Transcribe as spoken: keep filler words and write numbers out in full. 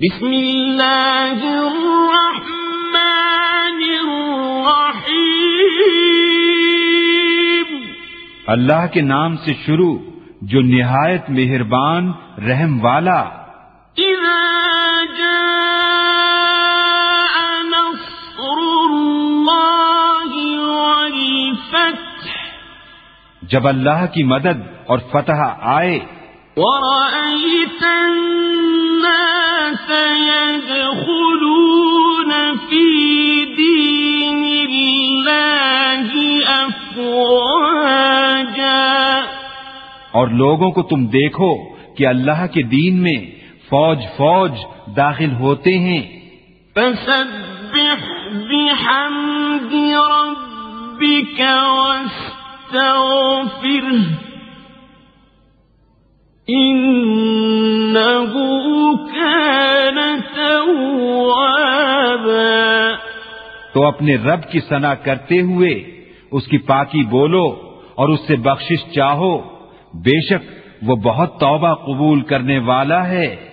بسم اللہ الرحمن الرحیم، اللہ کے نام سے شروع جو نہایت مہربان رحم والا۔ اذا جاء نصر اللہ والفتح، جب اللہ کی مدد اور فتح آئے، ورأيت الناس يدخلون في دين الله أفواجا، اور لوگوں کو تم دیکھو کہ اللہ کے دین میں فوج فوج داخل ہوتے ہیں۔ فسبح بحمد ربك واستغفره انه كان توابا۔ تو اپنے رب کی ثنا کرتے ہوئے اس کی پاکی بولو اور اس سے بخشش چاہو، بے شک وہ بہت توبہ قبول کرنے والا ہے۔